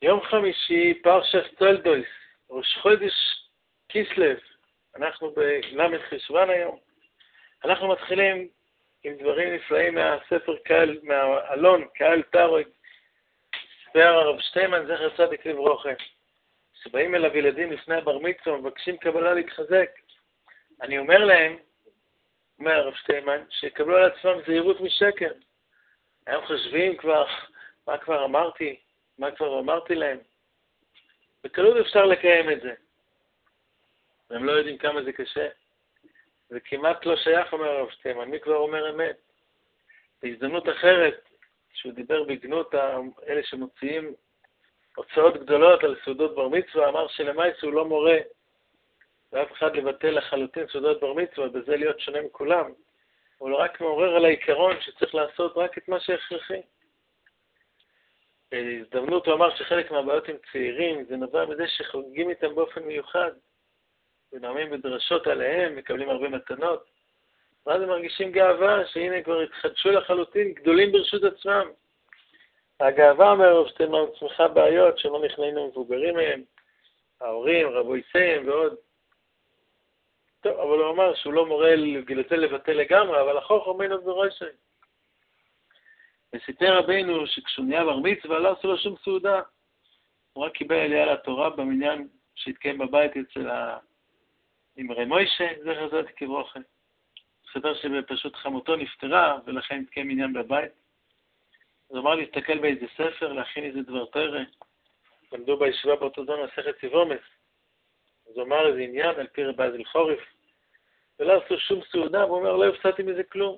יום חמישי, פרשת תולדוס, ראש חודש כיסלו, אנחנו בלמד חשוון היום. אנחנו מתחילים עם דברים נפלאים מהספר קהל, מהאלון, קהל תרוג, ספר הרב שטיימן, זכר צדיק לברכה. שבאים אליו ילדים לפני הבר מצווה, מבקשים קבלה להתחזק. אני אומר להם, אומר הרב שטיימן, שיקבלו על עצמם זהירות משקר. הם חושבים כבר, מה כבר אמרתי להם. בקלות אפשר לקיים את זה. והם לא יודעים כמה זה קשה. זה כמעט לא שייך, אומר הרב שטיימן, מי כבר אומר אמת? בהזדמנות אחרת, שהוא דיבר בגנות אלה שמוציאים הוצאות גדולות על סעודות בר מצווה, אמר שלמעשה הוא לא מורה, ואף אחד לבטל לחלוטין סעודות בר מצווה, בזה להיות שונה מכולם. הוא לא רק מעורר על העיקרון שצריך לעשות רק את מה שהכרחי. בהזדמנות הוא אמר שחלק מהבעיות עם צעירים, זה נובע מזה שחוגגים איתם באופן מיוחד, ונעמים בדרשות עליהם, מקבלים הרבה מתנות, ואז הם מרגישים גאווה שהנה כבר התחדשו לחלוטין, גדולים ברשות עצמם. הגאווה אומר הרב שטיימן צמיחה בעיות שלא נכנעים מבוגרים מהם, ההורים, רבויסיהם ועוד. טוב, אבל הוא אמר שהוא לא מורה לגלתי לבטל לגמרי, אבל החוך אומינו בראשי. וסיפר רבינו שכשהוא נהיה בר מצווה לא עשו לו שום סעודה. הוא רק קיבל עלייה לתורה במניין שהתקיים בבית אצל אמרי מוישה, זכר צדיק לברכה. סיפר שפשוט חמותו נפטרה ולכן התקיים עניין בבית. אז הוא אמר להסתכל באיזה ספר, להכין איזה דבר תורה. למדו בישיבה באותו זמן מסכת סיבומס. אז הוא אמר איזה עניין על פי רבי אזיל חורף. ולא עשו שום סעודה, והוא אומר, לא הפסדתי מזה כלום.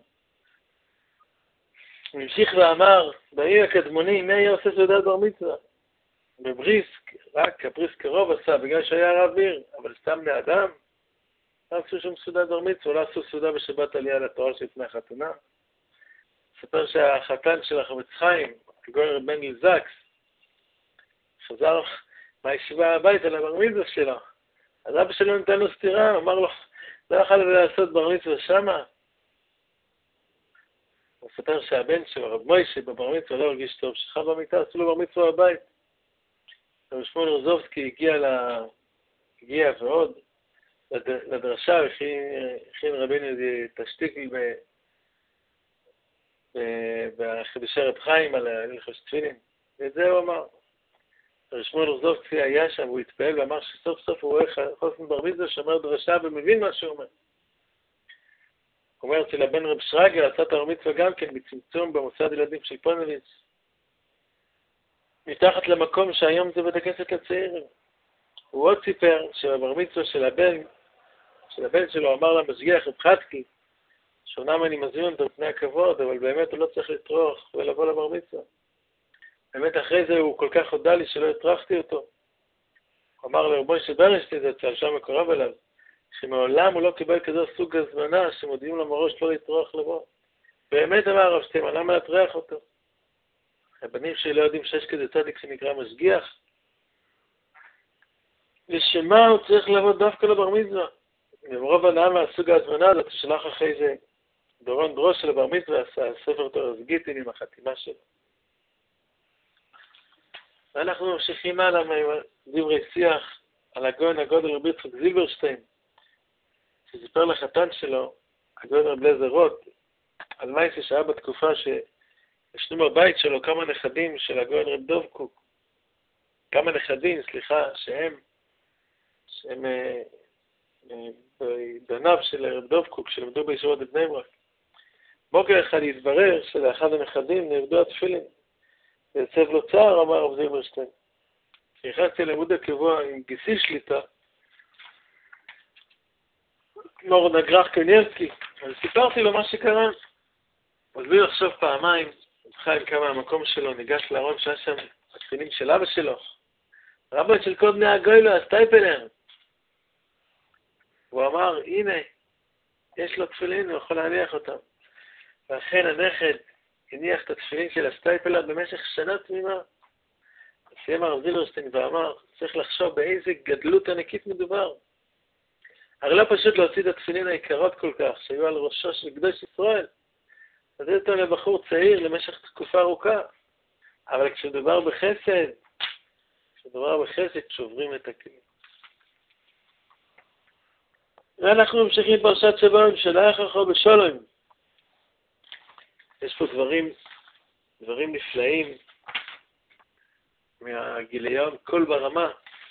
הוא המשיך ואמר, בעיר הקדמוני, מי היה עושה סעודת בר מצווה? בבריסק, רק הבריסק קרוב עשה, בגלל שהיה רב עיר, אבל סתם לאדם, לא עשו שום סעודת בר מצווה, לא עשו סעודה בשבת עלייה לתורה שלפני החתונה. ספר שהחתן של החפץ חיים, הגאון רב בן זקס, חזר מהישיבה הביתה לבר מצווה שלו. אז אבא שלו נתן לו סתירה, אמר לו, לא יכול לעשות בר מצווה שמה. הוא ספר שהבן שלו, רב מוישה, בבר מצווה לא הרגיש טוב, שכב במיטה, עשו לו בר מצווה בבית. רב שמואל רוזובסקי הגיע ועוד לדרשה, הכין רבינו תשתיק בחידושי רב חיים על הלכות תפילין. ואת זה הוא אמר. רב שמואל רוזובסקי היה שם, הוא התפעל ואמר שסוף סוף הוא רואה חוסן בר מצווה שאומר דרשה ומבין מה שהוא אומר. הוא אומר אצל הבן רב שרגא, עשה את הבר מצווה גם כן בצמצום במוסד ילדים של פונוביץ'. מתחת למקום שהיום זה בית הכנסת לצעירים. הוא עוד סיפר שבבר מצווה של הבן שלו אמר למשגיח רב חצקי, שאומנם אני מזמין אותו בפני הכבוד, אבל באמת הוא לא צריך לטרוח ולבוא לבר מצווה. באמת אחרי זה הוא כל כך הודע לי שלא הטרחתי אותו. הוא אמר לרב מוישה ברנשטיין, זה צהל שם מקורב אליו, שמעולם הוא לא קיבל כזו סוג הזמנה שמודיעים לו מראש לא לטרוח לבוא. באמת אמר הרב שטיימן, למה להטרח אותו? הבנים שלי לא יודעים שיש כזה צדיק שנקרא משגיח. לשמה הוא צריך לבוא דווקא לבר מצווה. ומרוב הנאה מהסוג ההזמנה הזאת, שלח אחרי זה דורון דרוש של הבר מצווה, עשה ספר תורה זגיטין עם החתימה שלו. ואנחנו ממשיכים הלאה מדברי שיח על הגאון הגדול רבי יצחק זילברשטיין, שסיפר לחתן שלו, הגאון רב אליעזר רוט, על מעשה שהיה בתקופה שישנו בבית שלו כמה נכדים של הגאון רב דב קוק, כמה נכדים, שהם בניו של רב דב קוק, שלמדו בישיבות בבני ברק. בוקר אחד התברר שלאחד הנכדים נאבדו התפילין. ויצב לו צער, אמר רב זילברשטיין. כשנכנסתי ללימוד הקבוע עם גיסי שליטה, כמו נגרח קניאבסקי, אז סיפרתי לו מה שקרה. אז בלי לחשוב פעמיים, חיים כמה המקום שלו, ניגש לארון שהיה שם התפילין של אבא שלו. רבן של כל בני הגוילו, הסטייפלר. הוא אמר, הנה, יש לו תפילין, הוא יכול להניח אותם. ואכן הנכד הניח את התפילין של הסטייפלר במשך שנה תמימה. סיים הרב זילברשטיין ואמר, צריך לחשוב באיזה גדלות ענקית מדובר. הרי לא פשוט להוציא את התפילין היקרות כל כך, שהיו על ראשו של קדוש ישראל. אז זה יותר לבחור צעיר למשך תקופה ארוכה. אבל כשמדובר בחסד, שדבר בחסד שוברים את הכלים. ואנחנו ממשיכים פרשת שבוע, שלח לך בשלום. יש פה דברים נפלאים מהגיליון, כל ברמה.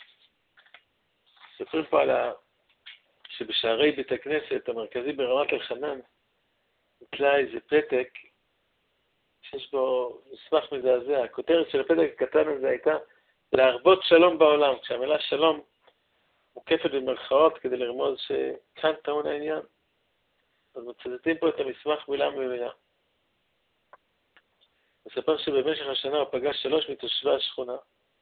ספרים פה שבשערי בית הכנסת המרכזי ברמת אלחנן, נתלה איזה פתק שיש בו מסמך מזעזע. הכותרת של הפתק הקטן הזה הייתה להרבות שלום בעולם, כשהמילה שלום מוקפת במרכאות כדי לרמוז שכאן טעון העניין. אז מצטטים פה את המסמך מילה במילה. מספר שבמשך השנה הוא פגש 3 מתושבי השכונה.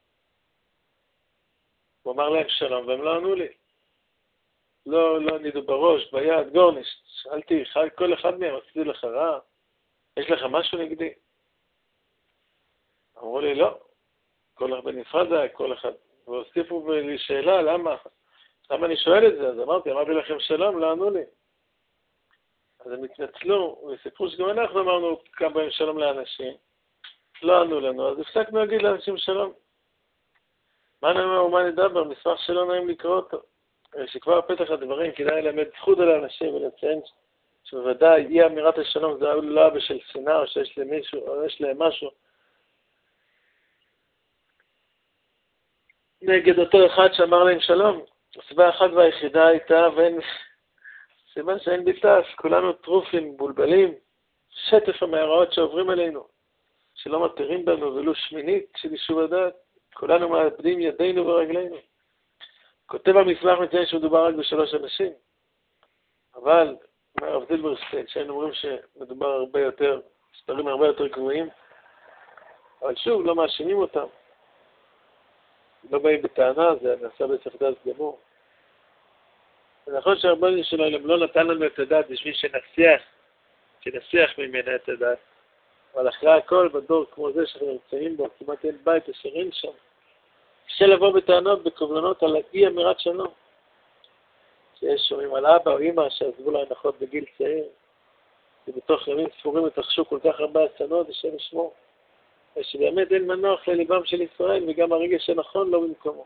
הוא אמר להם שלום והם לא ענו לי. לא נידו בראש, ביד, גורניש. שאלתי, כל אחד מהם, עשיתי לך רע? יש לך משהו נגדי? אמרו לי, לא. כל אחד בנפרד זה היה, כל אחד. והוסיפו לי שאלה, למה אני שואל את זה? אז אמרתי לכם שלום, לא ענו לי. אז הם התנצלו, וסיפרו שגם אנחנו אמרנו כמה פעמים שלום לאנשים. לא ענו לנו, אז הפסקנו להגיד לאנשים שלום. מה נדבר? מסמך שלא נעים לקרוא אותו. שכבר פתח הדברים, כדאי ללמד זכות על האנשים ולציין שבוודאי אי אמירת השלום זה לא בשל שנאה או שיש למישהו או יש להם משהו. נגד אותו אחד שאמר להם שלום. הסיבה אחת והיחידה הייתה סיבה שאין ביטס, כולנו טרופים, בולבלים, שטף המאורעות שעוברים עלינו, שלא מתירים בנו ולו שמינית של יישוב הדעת. כולנו מאבדים ידינו ורגלינו. כותב המסמך מציין שמדובר רק ב3 אנשים. אבל, אומר הרב זילברשטיין, שהיינו אומרים שמדובר הרבה יותר, מספרים הרבה יותר גבוהים, אבל שוב, לא מאשימים אותם. לא באים בטענה, זה נעשה בספר דעת גמור. ונכון שהרבנים שלנו לא נתן לנו את הדעת בשביל שנסיח ממנה את הדעת. אבל אחרי הכל, בדור כמו זה שאנחנו נמצאים בו, כמעט אין בית אשר אין שם. קשה לבוא בטענות, בקובלנות על אי אמירת שלום. שיש שומעים על אבא או אמא שעזבו לה הנחות בגיל צעיר, ובתוך ימים ספורים התרחשו כל כך הרבה אסונות, השם ישמור. ושבאמת אין מנוח לליבם של ישראל, וגם הרגש הנכון לא במקומו.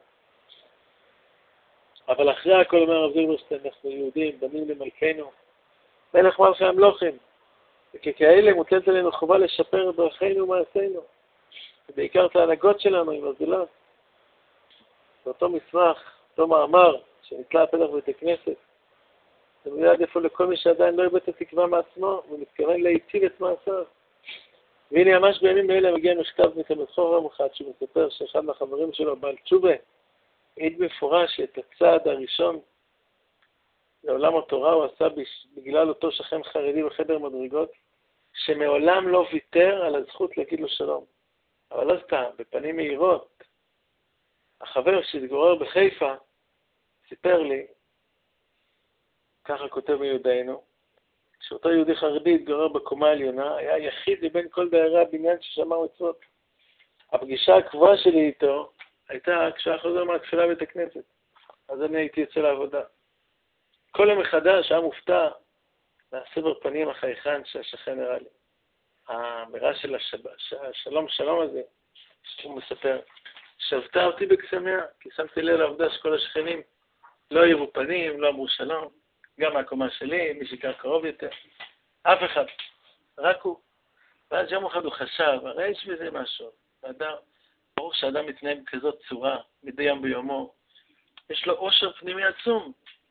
אבל אחרי הכל אומר הרב זילברשטיין, אנחנו יהודים, בנים למלכנו, מלך מלכי המלוכים. וככאלה מוטלת עלינו חובה לשפר את דרכינו ומעשינו, ובעיקר את ההנהגות שלנו עם הזולת. באותו מסמך, אותו מאמר, שנתלה הפתח בית הכנסת, זה מיד איפה לכל מי שעדיין לא איבד את התקווה מעצמו, ומתכוון להיטיב את מעשיו. והנה ממש בימים האלה מגיע מכתב מתלמיד חכם אחד, שמספר שאחד מהחברים שלו, בעל תשובה, העיד מפורש את הצעד הראשון לעולם התורה הוא עשה בגלל אותו שכן חרדי בחדר מדרגות, שמעולם לא ויתר על הזכות להגיד לו שלום. אבל לא סתם, בפנים מהירות. החבר שהתגורר בחיפה סיפר לי, ככה כותב מיודענו, שאותו יהודי חרדי התגורר בקומה העליונה, היה יחיד מבין כל דיירי הבניין ששמר מצוות. הפגישה הקבועה שלי איתו הייתה כשהיה חוזר מהתפילה בית הכנסת. אז אני הייתי יוצא לעבודה. כל יום מחדש היה מופתע מהסבר פנים החייכן שהשכן הראה לי. האמירה של השלום הזה, שהוא מספר, שבתה אותי בקסמיה, כי שמתי לב לעובדה שכל השכנים לא הראו פנים, לא אמרו שלום, גם מהקומה שלי, מי שגר קרוב יותר, אף אחד, רק הוא. ואז יום אחד הוא חשב, הרי יש בזה משהו, ברור שאדם מתנהג בכזאת צורה, מדי יום ביומו, יש לו עושר פנימי עצום,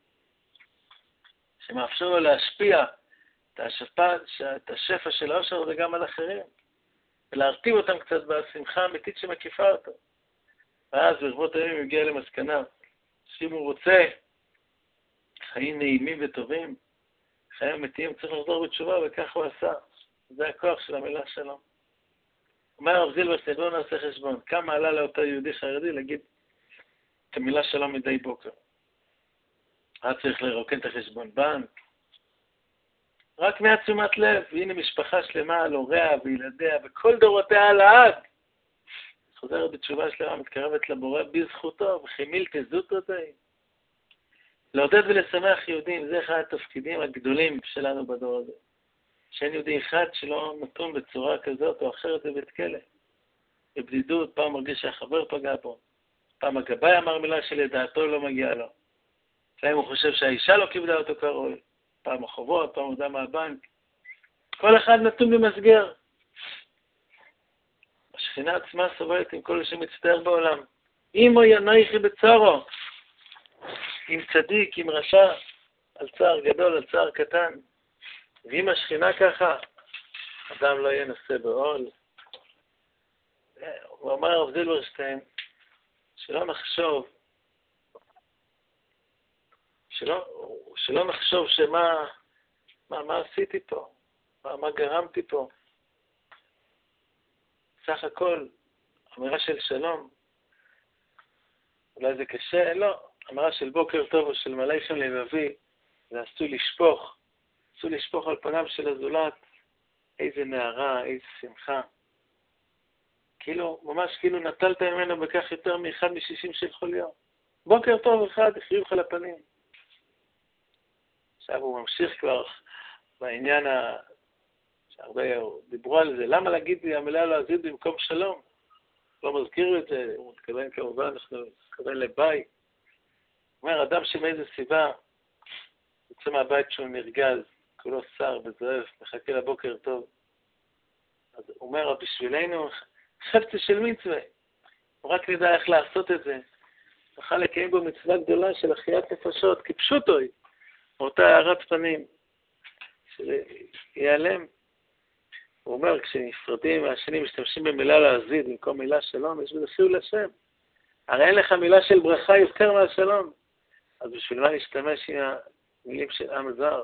שמאפשר לו להשפיע את השפע של העושר הזה גם על אחרים, ולהרטיב אותם קצת בשמחה האמיתית שמקיפה אותו. ואז ברבות הימים הוא הגיע למסקנה, שאם הוא רוצה חיים נעימים וטובים, חיים אמיתיים, צריך לחזור בתשובה, וכך הוא עשה. זה הכוח של המילה שלום. אומר הרב זילברשטיין, בואו נעשה חשבון. כמה עלה לאותו יהודי חרדי להגיד את המילה שלום מדי בוקר? היה צריך לרוקן את החשבון בנק. רק מעצומת לב, והנה משפחה שלמה על הוריה וילדיה, וכל דורותיה לעד. חוזרת בתשובה שלמה, מתקרבת לבורא בזכותו, וחימיל תזותו די. לעודד ולשמח יהודים, זה אחד התפקידים הגדולים שלנו בדור הזה. שאין יהודי אחד שלא נתון בצורה כזאת או אחרת בבית כלא. בבדידות, פעם מרגיש שהחבר פגע בו. פעם הגבאי אמר מילה שלדעתו לא מגיעה לו. לפעמים הוא חושב שהאישה לא כיבדה אותו כראוי. פעם החובות, פעם עובדה מהבנק. כל אחד נתון במסגר. השכינה עצמה סובלת עם כל שמצטער בעולם. אמו ינאיכי בצערו. עם צדיק, עם רשע, על צער גדול, על צער קטן. ואם השכינה ככה, אדם לא יהיה נושא בעול. הוא אמר הרב זילברשטיין, שלא נחשוב, שלא נחשוב מה עשיתי פה, מה גרמתי פה. סך הכל, אמירה של שלום, אולי זה קשה, לא, אמירה של בוקר טוב או של מלאכם לבבי, זה עשוי לשפוך על פניו של הזולת, איזה נערה, איזה שמחה. ממש כאילו נטלת ממנו בכך יותר מאחד מ-60 של חוליו. בוקר טוב אחד, חיוך על הפנים. עכשיו הוא ממשיך כבר בעניין שהרבה דיברו על זה. למה להגיד לי המילה להזיד במקום שלום? לא מזכיר את זה, הוא מתכוון כמובן, אנחנו מתכוון לבית. הוא אומר, אדם שמאיזה סיבה יוצא מהבית שהוא נרגז, כולו שר וזרף, מחכה לבוקר טוב. אז הוא אומר, בשבילנו, חפצה של מצווה. הוא רק נדע איך לעשות את זה. נוכל לקיים בו מצווה גדולה של אחיית נפשות, כי פשוטו היא, אותה הערת פנים, שיעלם. הוא אומר, כשנפרדים מהשני משתמשים במילה להזיד, במקום מילה שלום, יש בזה חיול לשם. הרי אין לך מילה של ברכה יותר מהשלום. אז בשביל מה להשתמש עם המילים של עם זר?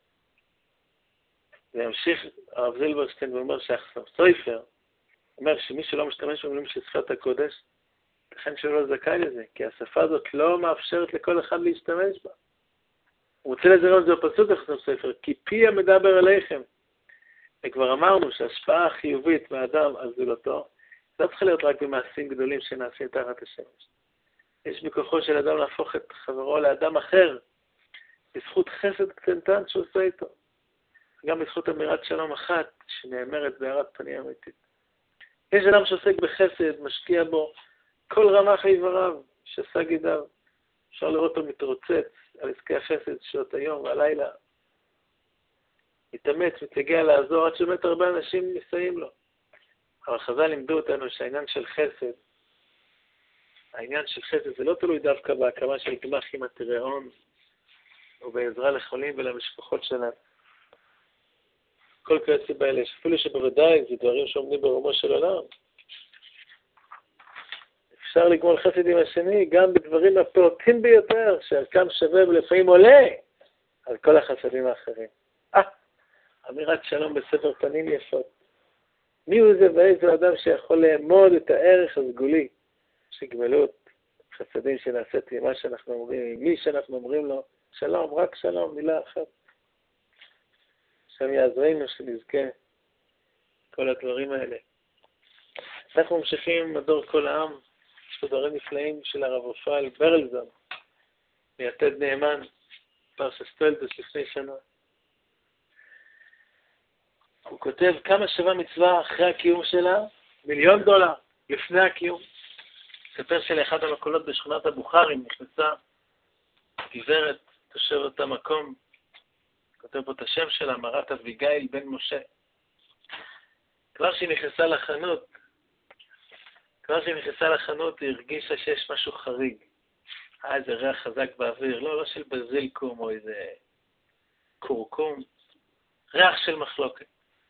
וימשיך הרב זילברשטיין ואומר שהסופר, אומר שמי שלא משתמש במילים של שפת הקודש, לכן שהוא לא זכאי לזה, כי השפה הזאת לא מאפשרת לכל אחד להשתמש בה. הוא רוצה לזרום את זה בפסוק הסופר, כי פי המדבר עליכם. וכבר אמרנו שההשפעה החיובית מהאדם על זולתו, לא צריכה להיות רק במעשים גדולים שנעשים תחת השמש. יש בכוחו של אדם להפוך את חברו לאדם אחר, בזכות חסד קטנטן שהוא עושה איתו. גם בזכות אמירת שלום אחת, שנאמרת בהארת פנים אמיתית. יש אדם שעוסק בחסד, משקיע בו כל רמ"ח איבריו, שעשה גידיו. אפשר לראות אותו מתרוצץ על עסקי החסד שעות היום והלילה. מתאמץ, מתייגע לעזור, עד שבאמת הרבה אנשים מסייעים לו. אבל חז"ל לימדו אותנו שהעניין של חסד, זה לא תלוי דווקא בהקמה של גמ"ח עם התיראון, או בעזרה לחולים ולמשפחות שלהם. כל כעסי באלה, אפילו שבוודאי זה דברים שעומדים ברומו של עולם. אפשר לגמול חסד עם השני, גם בדברים הפעוטים ביותר, שערכם שווה ולפעמים עולה על כל החסדים האחרים. אמירת שלום בספר פנים יפות. מי הוא זה ואיזה אדם שיכול לאמוד את הערך הסגולי של גמלות, חסדים שנעשית עם מה שאנחנו אומרים, עם מי שאנחנו אומרים לו, שלום, רק שלום, מילה אחת. שם יעזרנו שנזכה כל הדברים האלה. אנחנו ממשיכים עם מדור כל העם, יש פה דברים נפלאים של הרב רפאל ברלזון, מיתד נאמן, פרשת תולדות לפני שנה. הוא כותב כמה שווה מצווה אחרי הקיום שלה, $1,000,000 לפני הקיום. ספר שלאחד המקולות בשכונת הבוכרים נכנסה גברת תושבת המקום, כותב פה את השם שלה, מרת אביגיל בן משה. כבר שהיא נכנסה לחנות, היא הרגישה שיש משהו חריג. איזה ריח חזק באוויר, לא של בזילקום או איזה קורקום, ריח של מחלוקת.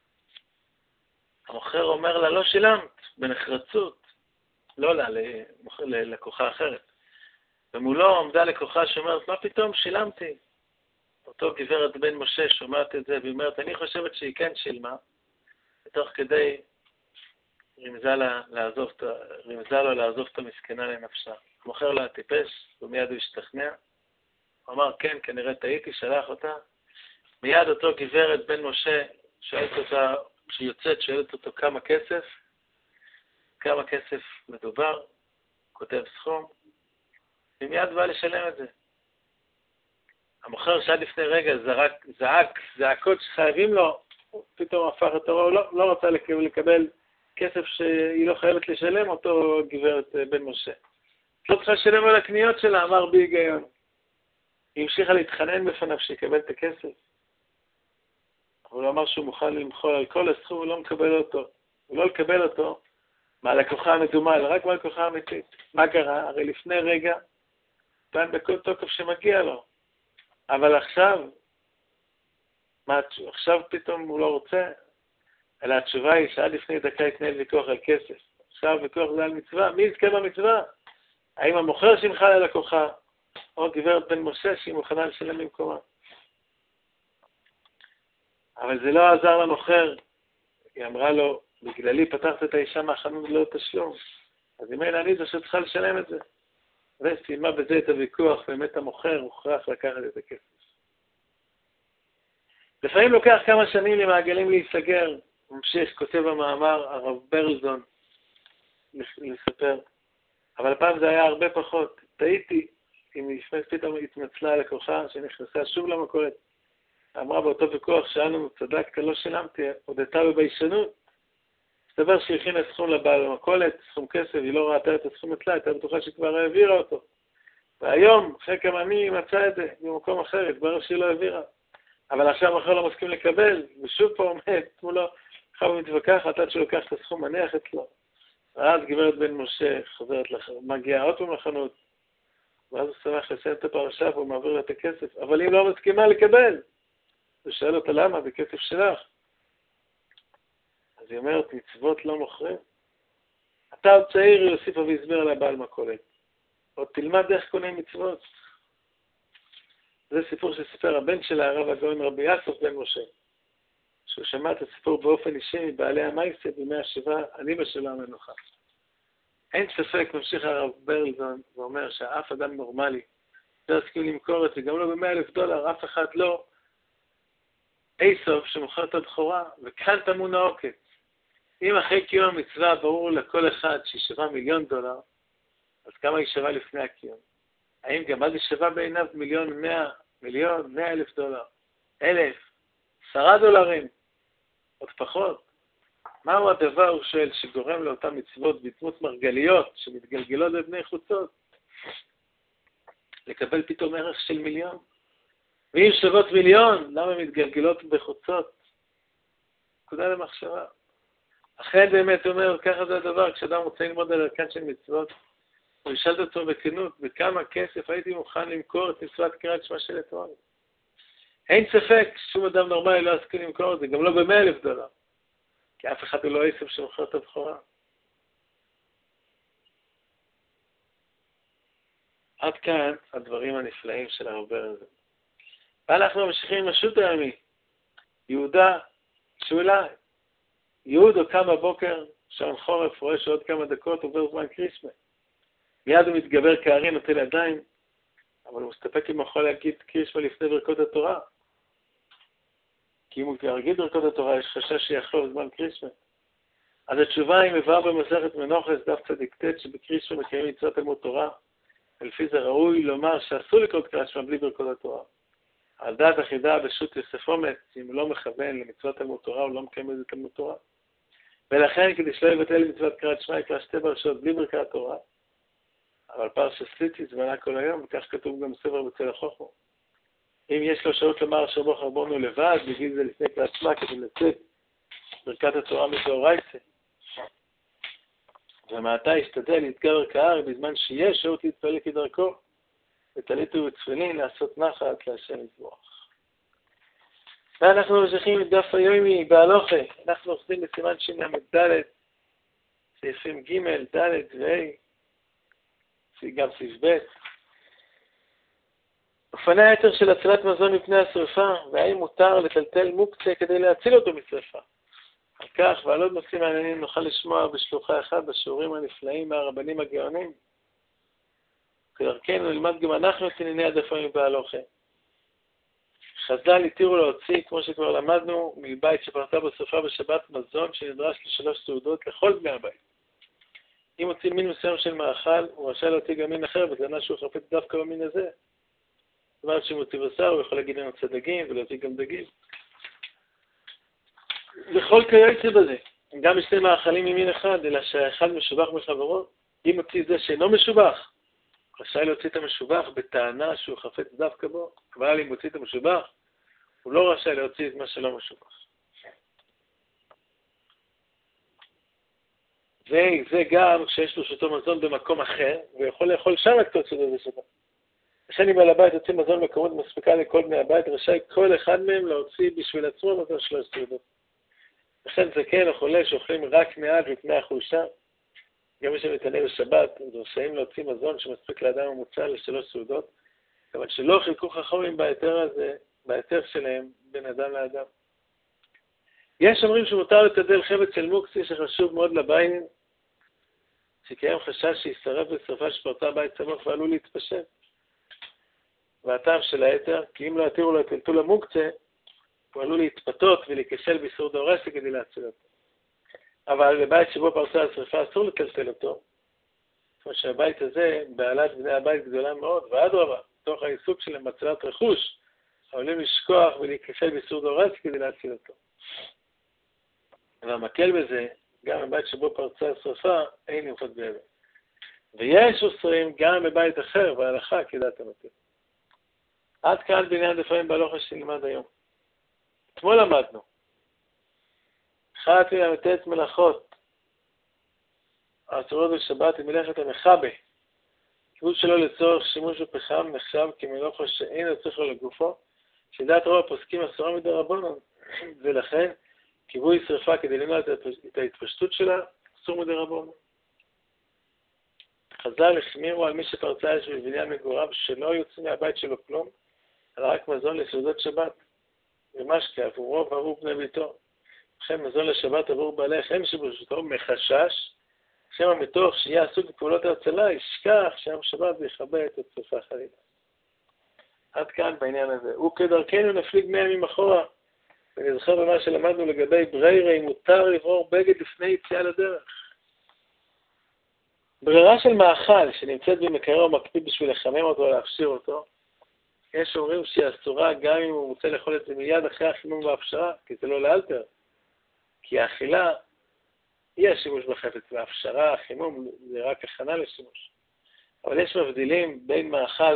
המוכר אומר לה, לא שילמת, בנחרצות, לא לה, לקוחה אחרת. ומולו עומדה לקוחה שאומרת, מה פתאום שילמתי? אותו גברת בן משה שומעת את זה, והיא אומרת, אני חושבת שהיא כן שילמה, ותוך כדי רמזה לו לעזוב את המסכנה לנפשה. המוכר לה טיפש, ומיד הוא השתכנע. הוא אמר, כן, כנראה טעיתי, שלח אותה. מיד אותו גברת בן משה שואלת אותה, כשהיא יוצאת, שואלת אותו כמה כסף מדובר, כותב סכום, ומיד בא לשלם את זה. המוכר שעד לפני רגע זעק זעקות שחייבים לו, פתאום הפך את הראש, לא רוצה לקבל כסף שהיא לא חייבת לשלם, אותו גברת בן משה. את לא צריכה לשלם על הקניות שלה, אמר בהיגיון. היא המשיכה להתחנן בפניו שיקבל את הכסף. אבל הוא אמר שהוא מוכן למחול על כל הסכום, הוא לא מקבל אותו. הוא לא לקבל אותו מהלקוחה המדומה, אלא רק מהלקוחה האמיתית. מה קרה? הרי לפני רגע, טען בכל תוקף שמגיע לו. אבל עכשיו, עכשיו פתאום הוא לא רוצה? אלא התשובה היא שעד לפני דקה התנהל ויכוח על כסף. עכשיו ויכוח זה על מצווה. מי יזכה במצווה? האם המוכר שמחה ללקוחה, או גברת בן משה שהיא מוכנה לשלם במקומה? אבל זה לא עזר למוכר. היא אמרה לו, בגללי פתחת את האישה מהחנות לא תשלום. אז היא אמרה, אני זו שצריכה לשלם את זה. וסיימה בזה את הוויכוח, באמת המוכר הוכרח לקחת את הכסף. לפעמים לוקח כמה שנים למעגלים להיסגר. הוא ממשיך, כותב במאמר, הרב ברלזון, לספר. אבל פעם זה היה הרבה פחות. טעיתי, אם היא פתאום התנצלה לקוחה שנכנסה שוב למכולת. אמרה באותו ויכוח שאנו, צדקת, לא שילמתי, הודתה בביישנות. מסתבר שהכינה סכום לבעל במכולת, סכום כסף, היא לא ראתה את הסכום אצלה, הייתה בטוחה שכבר העבירה אותו. והיום, אחרי כמה ימים, מצא את זה במקום אחר, התברר שהיא לא העבירה. אבל עכשיו אחר לא מסכים לקבל, ושוב פה עומד, מולו, אחר הוא מתווכח, עד שלוקח את הסכום מניח אצלו. ואז גברת בן משה חוזרת מגיעה עוד פעם לחנות, ואז הוא שמח לסיים את הפרשה והוא מעביר לה את הכסף, אבל אם לא מסכימה לקבל, הוא שואל אותה למה, בכסף שלך. אז היא אומרת, מצוות לא מוכרים. אתה עוד צעיר, היא הוסיפה והסביר על הבעל מכולת. עוד תלמד איך קונה מצוות. זה סיפור שסיפר הבן שלה, הרב הגאון רבי יעקב בן משה, שהוא שמע את הסיפור באופן אישי מבעלי המייסה בימי השבעה, אני בשלום המנוחה. אין ספק, ממשיך הרב ברלזון, ואומר שאף אדם נורמלי לא יסכים למכור את זה, גם לא $100,000, אף אחד לא איסוף שמוכר את הבכורה, וכאן טמון העוקץ. אם אחרי קיום המצווה ברור לכל אחד שהיא $7 מיליון, אז כמה היא שווה לפני הקיום? האם גם אז היא שווה בעיניו $1,100,000, $100,000, 1,000, $10, עוד פחות? מהו הדבר, הוא שואל, שגורם לאותן מצוות בדמות מרגליות שמתגלגלות בבני חוצות, לקבל פתאום ערך של $1,000,000? ואם שוות $1,000,000, למה מתגלגלות בחוצות? נקודה למחשבה. אכן באמת אומר, ככה זה הדבר, כשאדם רוצה ללמוד על ערכן של מצוות, הוא ישאל את עצמו בכנות, בכמה כסף הייתי מוכן למכור את מצוות קריאת שמע של אתמול. אין ספק, שום אדם נורמלי לא יסכים למכור את זה, גם לא $100,000, כי אף אחד הוא לא איסוף שמוכר את הבכורה. עד כאן הדברים הנפלאים של הרב ברלזון. ואנחנו ממשיכים עם השו"ת היומי. יהודה שאולי, יהודו קם בבוקר, שעון חורף, רואה שעוד כמה דקות עובר זמן קריסמה. מיד הוא מתגבר כארי, נוטל ידיים, אבל הוא מסתפק אם הוא יכול להגיד קריסמה לפני ברכות התורה. כי אם הוא יגיד ברכות התורה, יש חשש שיחלוף זמן קריסמה. אז התשובה היא מבואר במסכת מנוחס, דף צדיק ט', שבקריסמה מקיימים מצוות תלמוד תורה. ולפי זה ראוי לומר שאסור לקרוא קריאת שמע בלי ברכות התורה. על דעת החידה בשו"ת יוסף אומץ, אם הוא לא מכוון למצוות תלמוד תורה, הוא לא מקיים איזה תלמוד תורה. ולכן, כדי שלא יבטל מצוות קריאת שמע, יקרא שתי פרשות בלי ברכת תורה. אבל פרשת ציצית זמנה כל היום, וכך כתוב גם בספר בצל החוכמה. אם יש לו אפשרות לומר אשר בו חרבונו לבד, בגיל זה לפני קריאת שמע, כדי לצאת ברכת התורה מדאורייתא. ומעתה ישתדל להתגבר כהר בזמן שיש אפשרות להתפלל כדרכו, ותליתו ותפילין לעשות נחת להשם יתברך. ואנחנו ממשיכים את דף היומי בהלוכה. אנחנו עושים בסימן של"ד, סעיפים ג', ד' וה', גם סעיף ב'. אופני היתר של הצלת מזון מפני השרפה, והאם מותר לטלטל מוקצה כדי להציל אותו משרפה. על כך ועל עוד נושאים מעניינים נוכל לשמוע בשלוחה אחד בשיעורים הנפלאים מהרבנים הגאונים. כדרכנו נלמד גם אנחנו את ענייני הדף היומי בהלוכה. חז"ל התירו להוציא, כמו שכבר למדנו, מבית שפרטה בשרפה בשבת מזון שנדרש ל3 סעודות לכל בני הבית. אם הוציא מין מסוים של מאכל, הוא רשאי להוציא גם מין אחר, בטענה שהוא חפץ דווקא במין הזה. זאת אומרת שאם הוציא בשר, הוא יכול להגיד לנו דגים ולהוציא גם דגים. לכל כיוצא בזה, גם בשני מאכלים ממין אחד, אלא שהאחד משובח מחברו, אם הוציא זה שאינו משובח, רשאי להוציא את המשובח בטענה שהוא חפץ דווקא בו, אבל אם מוציא את המשובח, הוא לא רשאי להוציא את מה שלא משובח. וזה גם כשיש לו מזון במקום אחר, הוא יכול לאכול שם את כל סעודות בשבת. לכן אם בעל הבית יוציא מזון במקומות מספיקה לכל בני הבית, רשאי כל אחד מהם להוציא בשביל עצמו מזון 3 סעודות. לכן זקן או חולה שאוכלים רק מעט מפני החולשה, גם מי שמתענה בשבת, רשאים להוציא מזון שמספיק לאדם ממוצע ל3 סעודות, אבל שלא חילקו חכמים בהיתר שלהם בין אדם לאדם. יש אומרים שמותר לתדל חבץ של מוקצי שחשוב מאוד לבית, שקיים חשש שישרף בשרפה שפרצה בית סמוך ועלול להתפשט. והטעם של היתר, כי אם לא יתירו לו את טלטול המוקצה, הוא עלול להתפתות ולהיכשל באיסור דורסי כדי להציל אותו. אבל בבית שבו פרצה השרפה אסור לטלטל אותו, כמו שהבית הזה, בעלת בני הבית גדולה מאוד, ואדרבה, תוך העיסוק שלהם בהצלת רכוש, עלולים לשכוח ולהיכשל באיסור דורסי כדי להציל אותו. והמקל בזה, גם בבית שבו פרצה השרפה, אין למחות באבן. ויש אוסרים גם בבית אחר, בהלכה כדעת המקל. עד כאן בעניין דפרים בהלכה שנלמד היום. אתמול למדנו. אחת מל"ט מלאכות, האסורות בשבת היא מלאכת המחבה. כיבוד שלו לצורך שימוש בפחם נחשב כמלאכה שאין לצריך לו לגופו, שדעת רוב הפוסקים אסורה מדי רבונן, ולכן כיבוי שרפה כדי למנוע את ההתפשטות שלה, אסור מדי רבונן. חז"ל החמירו על מי שפרצה אש בבניין מגוריו שלא יוצאים מהבית שלו כלום, אלא רק מזון לסעודת שבת, ומשקה עבורו ועבור בני ביתו. לכן מזון לשבת עבור בעלי חיים שברשותו מחשש, שמא מתוך שיהיה עסוק בפעולות ההצלה, ישכח שם שבת ויכבה את השרפה חלילה. עד כאן בעניין הזה. וכדרכנו נפליג 100 ימים אחורה, ונזכר במה שלמדנו לגבי בריירה, אם מותר לברור בגד לפני יציאה לדרך. ברירה של מאכל שנמצאת במקרר ומקפיד בשביל לחמם אותו או להפשיר אותו, יש אומרים שהיא אסורה גם אם הוא רוצה לאכול את זה מיד אחרי החימום וההפשרה, כי זה לא לאלתר. כי האכילה היא השימוש בחפץ, וההפשרה, החימום, זה רק הכנה לשימוש. אבל יש מבדילים בין מאכל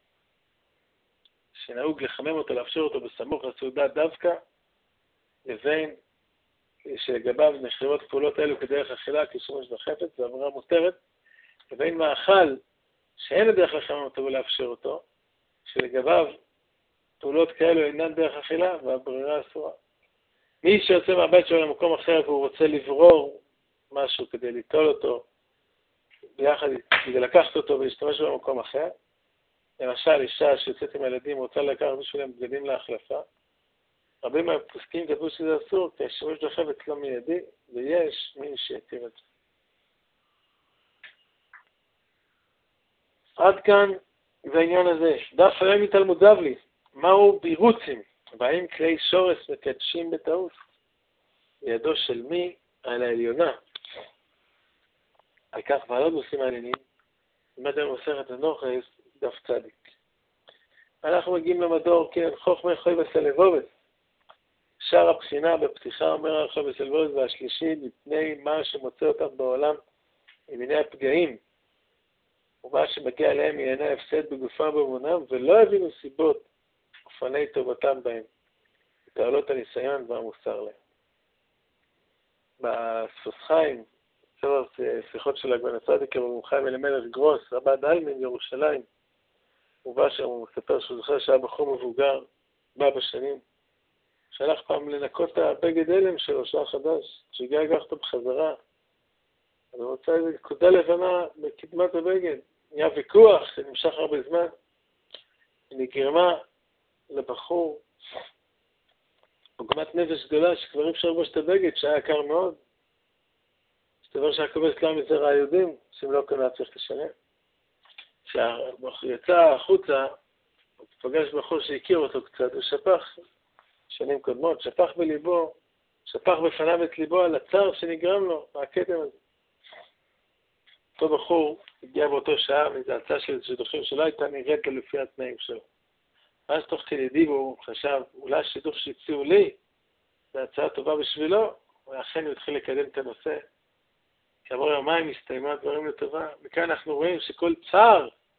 שנהוג לחמם אותו, להפשיר אותו בסמוך לסעודה דווקא, לבין שלגביו נחשבות פעולות האלו כדרך אכילה כשימוש בחפץ, זו עבירה מותרת, לבין מאכל שאין לדרך לחמם אותו ולהפשיר אותו, שלגביו פעולות כאלו אינן דרך אכילה והברירה אסורה. מי שיוצא מהבית שלו למקום אחר והוא רוצה לברור משהו כדי ליטול אותו, ביחד, כדי לקחת אותו ולהשתמש במקום אחר, למשל אישה שיוצאת עם הילדים רוצה לקחת בשבילם בגדים להחלפה, רבים מהפוסקים כתבו שזה אסור, כי השימוש בחפץ לא מיידי, ויש מי שיתיר את זה. עד כאן בעניין הזה. דף היום מתלמוד בבלי, מהו בירוצים? והאם כלי שורש מקדשים בטעות? לידו של מי? על העליונה. על כך ועלות נושאים מעניינים, למד היום מסכת הנוחס, דף צדיק. אנחנו מגיעים למדור, כן, חוכמה חוי וסלבובס. שער הבחינה בפתיחה אומר על חוי וסלבובס, והשלישי מפני מה שמוצא אותם בעולם עם מיני הפגעים, ומה שמגיע אליהם מענייני ההפסד בגופם ובאמונם, ולא הבינו סיבות ופני טובתם בהם, תעלות הניסיון והמוסר להם. בספוס חיים, ספר שיחות של הגבן הצדיק, רבי חיים אלימלך גרוס, רב"ד אלמין, ירושלים, ובא שם הוא מספר שהוא זוכר שהיה בחור מבוגר, בא בשנים, שהלך פעם לנקות את הבגד הלם שלו, שעה חדש, שהגיע לקח אותו בחזרה, אז הוא רוצה איזו נקודה לבנה בקדמת הבגד, נהיה ויכוח שנמשך הרבה זמן, נגרמה לבחור עוגמת נפש גדולה שכבר אי אפשר לבוש את הבגד שהיה יקר מאוד. שתבר שהקובץ לא מזרע היהודים, שהם לא קנה צריך לשלם. כשיצא החוצה, הוא פגש בחור שהכיר אותו קצת, הוא שפך שנים קודמות, שפך בליבו, שפך בפניו את ליבו על הצער שנגרם לו, מהקטם הזה. אותו בחור הגיע באותו שעה מאיזו הצעה של שידוכים שלא הייתה נראית לו לפי התנאים שלו. אז תוך כדי הוא חשב, אולי השידוך שהציעו לי, זו הצעה טובה בשבילו, ואכן הוא התחיל לקדם את הנושא. כעבור יומיים הסתיימה דברים לטובה, וכאן אנחנו רואים שכל צער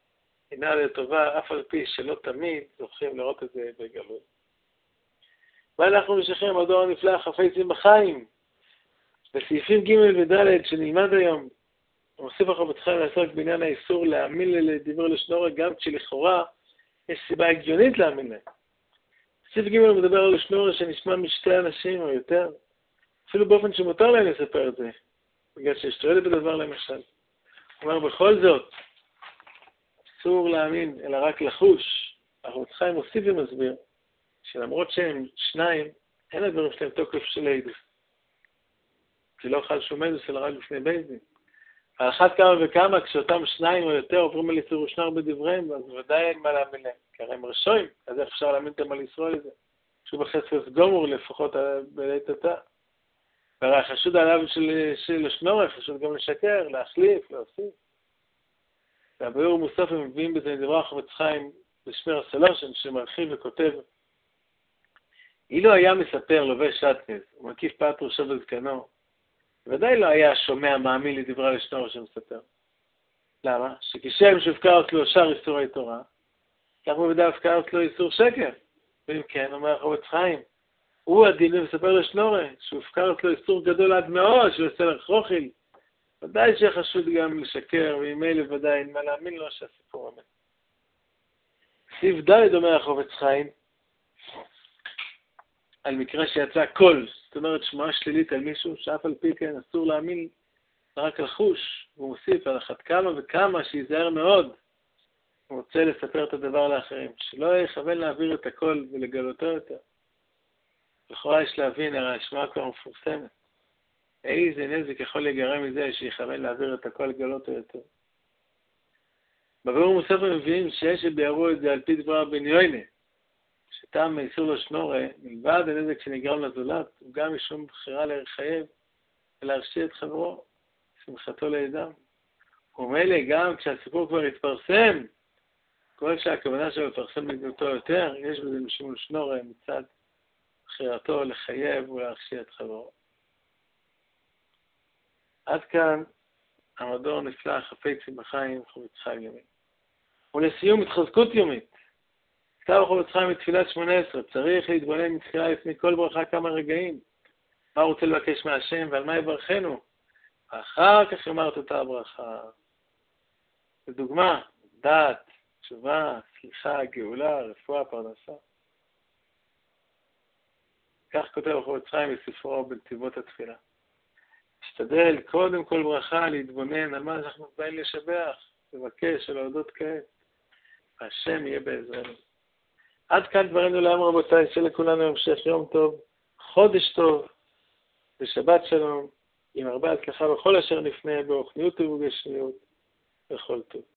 הינה לטובה, אף על פי שלא תמיד זוכים לראות את זה בגלוי. ואנחנו ממשיכים המדור הנפלא חפצים בחיים. בסעיפים ג' וד' שנלמד היום, מוסיף החפץ חיים לעסוק בעניין האיסור להאמין לדברי לשון גם כשלכאורה יש סיבה הגיונית להאמין להם. סעיף ג' מדבר על לשון הרע שנשמע משתי אנשים או יותר, אפילו באופן שמותר להם לספר את זה, בגלל שיש תועלת בדבר למשל. הוא אומר בכל זאת, אסור להאמין אלא רק לחוש. החפץ חיים מוסיף ומסביר שלמרות שהם שניים, אין הדברים שלהם תוקף של עדות. כי לא חל שום עדות אלא רק לפני בית דין. על אחת כמה וכמה, כשאותם שניים או יותר עוברים על איסור ושנר בדבריהם, אז ודאי אין מה להאמין להם. כי הרי הם רשועים, אז איך אפשר להאמין אותם על ישראל לזה? שהוא בחספס גומור לפחות בלית עתה. והרי החשוד עליו של השנור, חשוד גם לשקר, להחליף, להוסיף. והביאור מוסף הם מביאים בזה מדברי החפץ חיים בשמיר הסלושן, שמרחיב וכותב, אילו היה מספר לובש שטנז ומקיף פת ראשו בזקנו, ודאי לא היה שומע מאמין לדברי לשנור שמספר. למה? שכשם שהופקר אצלו שאר איסורי תורה, כך בוודאי הופקר אצלו איסור שקר. ואם כן, אומר החפץ חיים, הוא הדין ומספר לשנור, שהופקר אצלו איסור גדול עד מאוד, שהוא עושה לך רוחיל. ודאי שחשוד גם לשקר, וממילא ודאי אין מה להאמין לו שהסיפור אמת. סעיף ד' אומר החפץ חיים, על מקרה שיצא קול, זאת אומרת שמועה שלילית על מישהו, שאף על פי כן אסור להאמין, רק לחוש, והוא מוסיף על אחת כמה וכמה שיזהר מאוד, הוא רוצה לספר את הדבר לאחרים, שלא יכוון להעביר את הכל ולגלותו יותר. לכאורה יש להבין, הרי השמועה כבר מפורסמת. איזה נזק יכול להיגרם מזה שיכוון להעביר את הכל לגלותו יותר. בביאור מוסף הם מביאים שיש שביארו את זה על פי דבר בן יוינה, שטעם מאיסור לשנורא, מלבד הנזק שנגרם לזולת, הוא גם משום בחירה לחייב ולהרשיע את חברו, שמחתו לידם. ומילא גם כשהסיפור כבר התפרסם, כל שהכוונה שלו לפרסם בגנותו יותר, יש בזה משום לשנורא מצד בחירתו לחייב ולהרשיע את חברו. עד כאן המדור נפלא חפצים בחיים חפץ חיים יומי. ולסיום התחזקות יומית. כתב החפץ חיים מתפילת 18, צריך להתבונן מתחילה לפני כל ברכה כמה רגעים. מה הוא רוצה לבקש מהשם ועל מה יברכנו? אחר כך יאמר את אותה הברכה. לדוגמה, דת, תשובה, סליחה, גאולה, רפואה, פרנסה. כך כותב החפץ חיים בספרו בנתיבות התפילה. משתדל קודם כל ברכה להתבונן על מה שאנחנו באים לשבח, לבקש ולהודות כעת. השם יהיה בעזרנו. עד כאן דברינו לעם רבותיי, שלכולנו המשך יום טוב, חודש טוב, ושבת שלום, עם הרבה הצלחה בכל אשר נפנה, ברוחניות ובגשמיות, וכל טוב.